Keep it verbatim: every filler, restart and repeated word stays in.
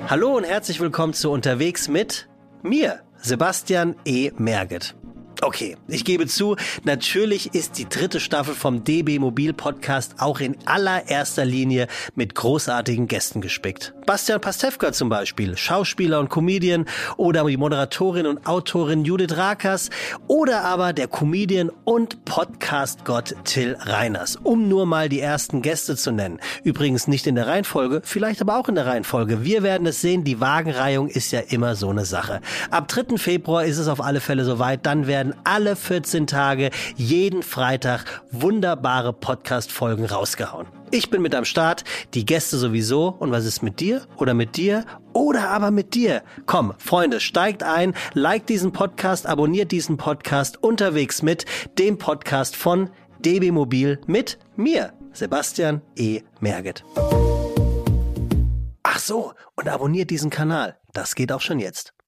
Hallo und herzlich willkommen zu Unterwegs mit mir, Sebastian E. Merget. Okay, ich gebe zu, natürlich ist die dritte Staffel vom D B Mobil Podcast auch in allererster Linie mit großartigen Gästen gespickt. Bastian Pastewka zum Beispiel, Schauspieler und Comedian, oder die Moderatorin und Autorin Judith Rakers oder aber der Comedian und Podcast-Gott Till Reiners, um nur mal die ersten Gäste zu nennen. Übrigens nicht in der Reihenfolge, vielleicht aber auch in der Reihenfolge. Wir werden es sehen, die Wagenreihung ist ja immer so eine Sache. Ab dritten Februar ist es auf alle Fälle soweit, dann werden alle vierzehn Tage, jeden Freitag, wunderbare Podcast-Folgen rausgehauen. Ich bin mit am Start, die Gäste sowieso. Und was ist mit dir oder mit dir oder aber mit dir? Komm, Freunde, steigt ein, liked diesen Podcast, abonniert diesen Podcast unterwegs mit dem Podcast von D B Mobil mit mir, Sebastian E. Merget. Ach so, und abonniert diesen Kanal. Das geht auch schon jetzt.